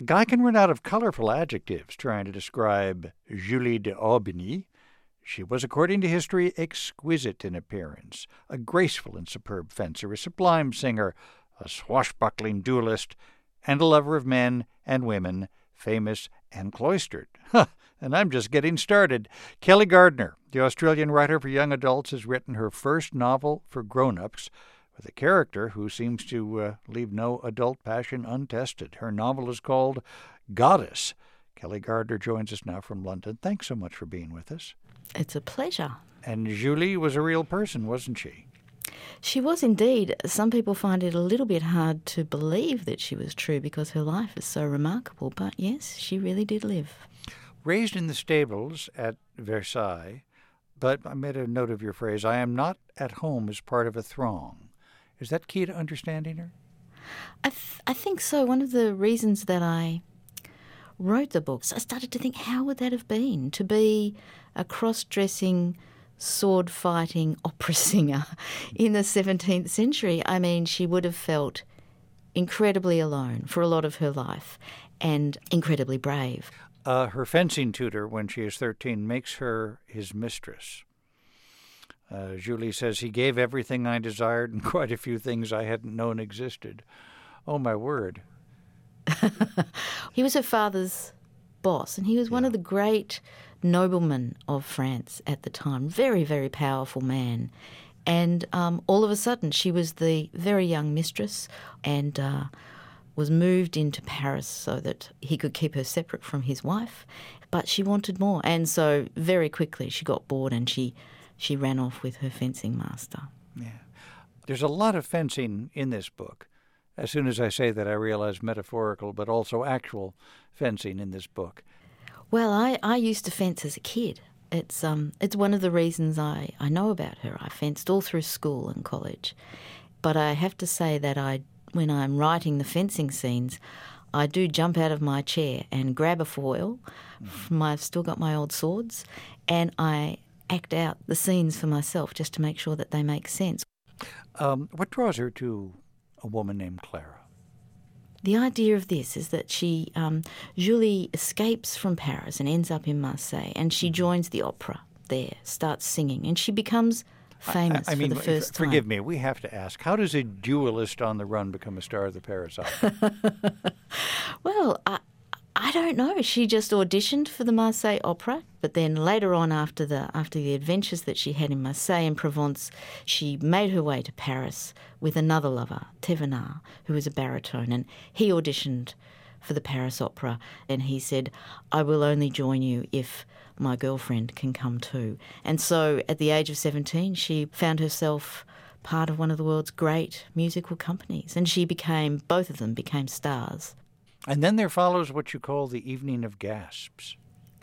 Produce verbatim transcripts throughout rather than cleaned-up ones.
A guy can run out of colorful adjectives trying to describe Julie d'Aubigny. She was, according to history, exquisite in appearance, a graceful and superb fencer, a sublime singer, a swashbuckling duelist, and a lover of men and women, famous and cloistered. Huh, and I'm just getting started. Kelly Gardner, the Australian writer for young adults, has written her first novel for grown-ups with a character who seems to uh, leave no adult passion untested. Her novel is called Goddess. Kelly Gardner joins us now from London. Thanks so much for being with us. It's a pleasure. And Julie was a real person, wasn't she? She was indeed. Some people find it a little bit hard to believe that she was true because her life is so remarkable. But yes, she really did live. Raised in the stables at Versailles, but I made a note of your phrase, I am not at home as part of a throng. Is that key to understanding her? I, th- I think so. One of the reasons that I wrote the books, I started to think, how would that have been to be a cross-dressing, sword-fighting opera singer in the seventeenth century? I mean, she would have felt incredibly alone for a lot of her life and incredibly brave. Uh, her fencing tutor, when she is thirteen, makes her his mistress. Uh, Julie says, he gave everything I desired and quite a few things I hadn't known existed. Oh, my word. He was her father's boss, and he was one Yeah. of the great noblemen of France at the time. Very, very powerful man. And um, all of a sudden, she was the very young mistress and uh, was moved into Paris so that he could keep her separate from his wife. But she wanted more. And so very quickly she got bored and she, she ran off with her fencing master. Yeah. There's a lot of fencing in this book. As soon as I say that, I realize metaphorical but also actual fencing in this book. Well, I, I used to fence as a kid. It's um it's one of the reasons I, I know about her. I fenced all through school and college. But I have to say that I when I'm writing the fencing scenes, I do jump out of my chair and grab a foil. From, I've still got my old swords, and I act out the scenes for myself just to make sure that they make sense. Um, what draws her to a woman named Clara? The idea of this is that she, um, Julie escapes from Paris and ends up in Marseille, and she joins the opera there, starts singing, and she becomes famous I, I mean, for the first f- time. Forgive me, we have to ask, how does a duelist on the run become a star of the Paris Opera? Well, I, I don't know. She just auditioned for the Marseille Opera, but then later on, after the after the adventures that she had in Marseille and Provence, she made her way to Paris with another lover, Thévenard, who was a baritone, and he auditioned for the Paris Opera, and he said, I will only join you if my girlfriend can come too. And so at the age of seventeen, she found herself part of one of the world's great musical companies, and she became, both of them became stars. And then there follows what you call the Evening of Gasps.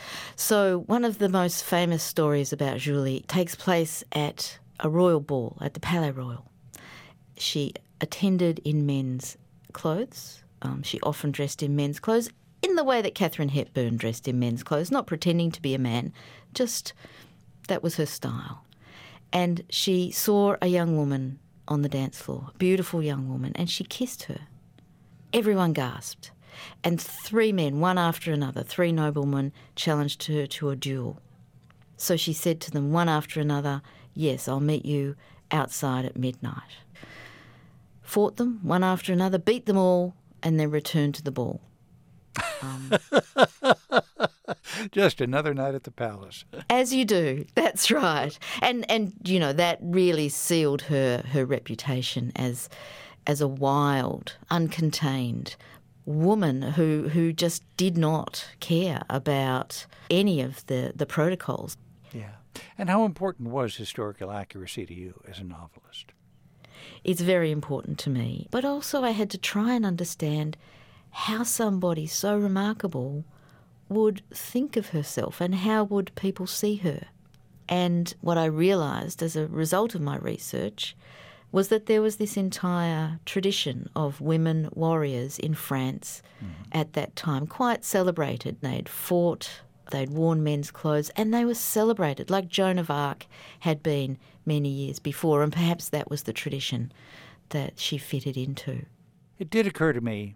So one of the most famous stories about Julie takes place at a royal ball, at the Palais Royal. She attended in men's clothes. Um, she often dressed in men's clothes in the way that Katharine Hepburn dressed in men's clothes, not pretending to be a man, just that was her style. And she saw a young woman on the dance floor, a beautiful young woman, and she kissed her. Everyone gasped. And three men, one after another, three noblemen, challenged her to a duel. So she said to them, one after another, yes, I'll meet you outside at midnight. Fought them, one after another, beat them all, and then returned to the ball. Um, Just another night at the palace. As you do, that's right. And, and you know, that really sealed her, her reputation as as a wild, uncontained woman who who just did not care about any of the, the protocols. Yeah. And how important was historical accuracy to you as a novelist? It's very important to me. But also I had to try and understand how somebody so remarkable would think of herself and how would people see her. And what I realised as a result of my research was that there was this entire tradition of women warriors in France mm. at that time, quite celebrated. They'd fought, they'd worn men's clothes, and they were celebrated, like Joan of Arc had been many years before, and perhaps that was the tradition that she fitted into. It did occur to me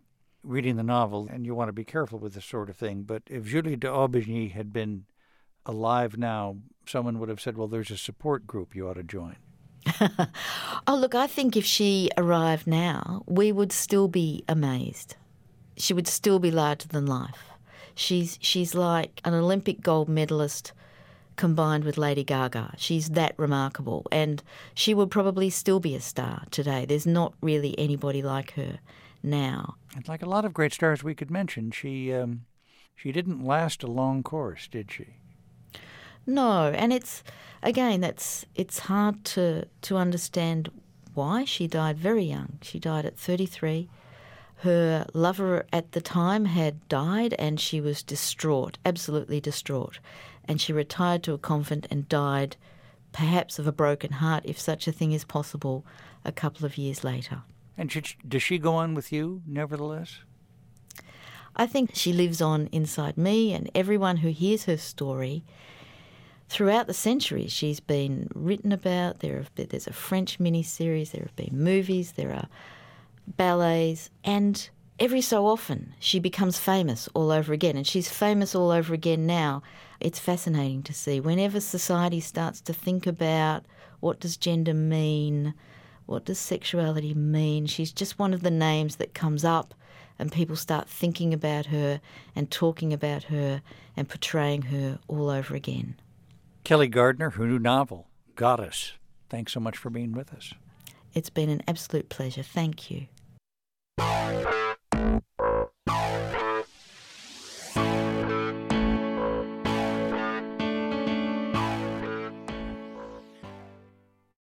reading the novel, and you want to be careful with this sort of thing, but if Julie d'Aubigny had been alive now, someone would have said, well, there's a support group you ought to join. Oh, look, I think if she arrived now, we would still be amazed. She would still be larger than life. She's she's like an Olympic gold medalist combined with Lady Gaga. She's that remarkable, and she would probably still be a star today. There's not really anybody like her now. And like a lot of great stars we could mention, she um, she didn't last a long course, did she? No, and it's, again, that's it's hard to, to understand why she died very young. She died at thirty-three. Her lover at the time had died and she was distraught, absolutely distraught. And she retired to a convent and died, perhaps of a broken heart, if such a thing is possible, a couple of years later. And she, does she go on with you, nevertheless? I think she lives on inside me and everyone who hears her story. Throughout the centuries, she's been written about. There have been, there's a French miniseries, there have been movies, there are ballets, and every so often she becomes famous all over again, and she's famous all over again now. It's fascinating to see. Whenever society starts to think about what does gender mean, what does sexuality mean, she's just one of the names that comes up, and people start thinking about her and talking about her and portraying her all over again. Kelly Gardner, her new novel, Goddess. Thanks so much for being with us. It's been an absolute pleasure. Thank you.